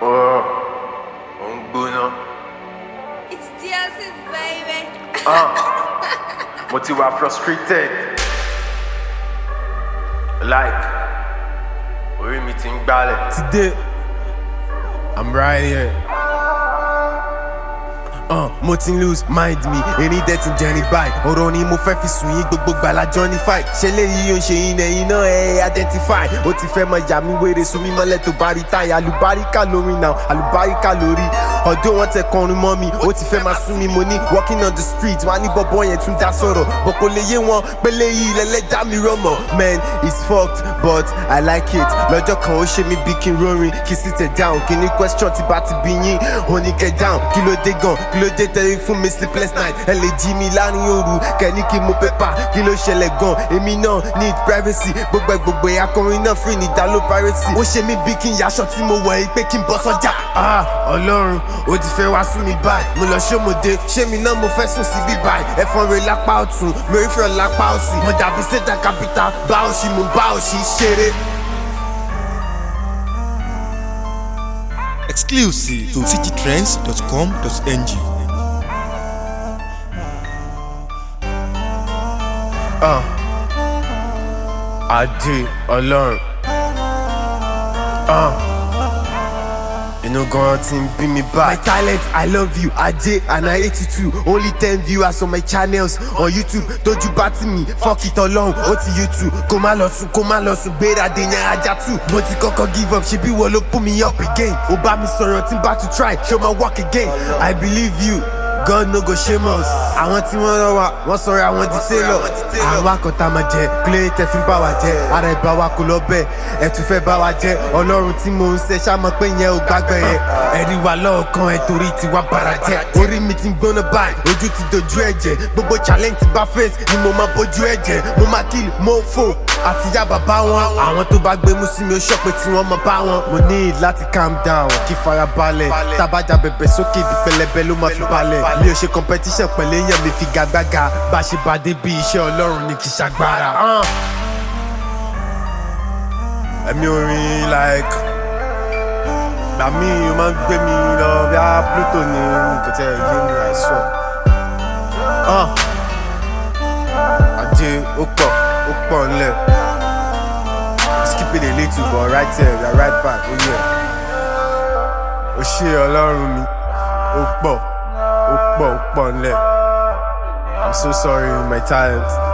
It's DLC's, baby. But you are frustrated. Like, we're meeting balance. Today, I'm right here. Mo ti lose mind me, ẹni dẹ̀ ti ń jẹrin báyìí. Ọ̀rọ̀ ni mo fẹ́ fi sùn yín gbogbo gbàlá Johnny fight. Ṣé léyìí ó ń ṣe yín ẹ̀yin náà ẹ̀ identify? Ó ti fẹ́ mọ ìyá mi wéré sún mi mọ́lẹ̀ tó bá rí táyà. Àlùbáríkà lórí náà, àlùbáríkà lórí. Ọ̀dọ́ wọn tẹ kọrin mọ́ mi, ó ti fẹ́ máa sún mi mo ní. Walking on the street, wọ́n á ní bọ́bọ́ yẹn tún dá sọ̀rọ̀. Bọ̀ kò lè yé wọn pé léyìí lẹ́lẹ́dá mi rọ̀mọ̀. Man, it's fucked, but I like it. Lọ́jọ́ kan ó ṣe mí bí kí n rorin, kí sit down. Kí ni question tí bá ti bí yín, ó ní kẹ́ down. Kí ló dé gan? Kí ló dé tẹ́lẹ̀ fún mi sleepless night? Ẹ lè jí mi láàrin òru, kẹ́ni kí mo pépà. Kí ló ṣẹlẹ̀ gan? Èmi náà need privacy. Gbogbo ẹ̀ akọrin náà free ní ìdáló piracy. Ó ṣe mí bí kí n yaṣọ tí mo wọ̀ ẹ́ pé kí n bọ́ sọ́jà. Ọlọ́run, ó ti fẹ́ wá sún mi báyìí. Mo lọ ṣómòdé, ṣé mi náà mo fẹ́ sùn sí bí báyìí? Ẹ̀fọn rẹ̀ lápá ọ̀tún, lórí fẹ́ lápá òsì. Mo dàbí sẹ́jà capital, bá òṣì mo bá òṣì ṣeré. Exclusive to citytrends.com.ng. Adé Ọlọ́run. Inú gan ti ń bí mi bá. My talent, I love you, Adé, and I hate you too. Only 10 viewers on my channels on YouTube. Tójú bá tì mí, fuck it Ọlọ́run, ó ti YouTube. Kó má lọ sùn, gbéra dé yẹn ajá tù. Mo ti kọ́kọ́ give up, ṣebí wọ́n ló pull me up again. Ó bá mi sọ̀rọ̀ tí n bá tún try, show my work again. I believe you, God no go shame us. Àwọn tí wọ́n rán wa, wọ́n sọ̀rọ̀ àwọn di tailor. Àwa kan tá máa jẹ, kílé tẹ fi ń bá wa jẹ. Ara ìbá wa kò lọ bẹ́ẹ̀, ẹ tún fẹ́ bá wa jẹ. Ọlọ́run tí mò ń ṣe ṣáàmọ̀ pé yẹn ò gbàgbẹ́ yẹn. Ẹ̀rí wa lọ́ọ̀kan ẹ̀ torí tiwa bàrà jẹ́. Orí mi ti ń gbóná báyìí, ojú ti dojú ẹ̀jẹ̀. Gbogbo challenge ti bá face ni mo máa bójú ẹ̀jẹ̀. Mo máa kill, mo fò àti yá bàbá wọn. Àwọn tó bá gbé mú sí mi ó ṣọ́ pé tí wọ́n mọ bá wọn. Mo need láti calm down, kí fara balẹ̀. Tábàjà bẹ̀bẹ̀ sókè ibi pẹlẹbẹ ló máa fi balẹ̀. Mi ò ṣe competition pẹ̀lú èèyàn mi fi gagbága. Bá ṣe bá dé bí iṣẹ́ Ọlọ́run ni kì í ṣàgbára. Ẹ̀mí orin like gbà mí o máa ń gbé mi lọ bí a Pluto ní nǹkan tẹ́ yé mi àìsàn. Adé ó pọ̀ ńlẹ̀. Skip it a little but right here we are right back. Ó ṣé Ọlọ́run mi, ó pọ̀ ńlẹ̀. I'm so sorry my talent.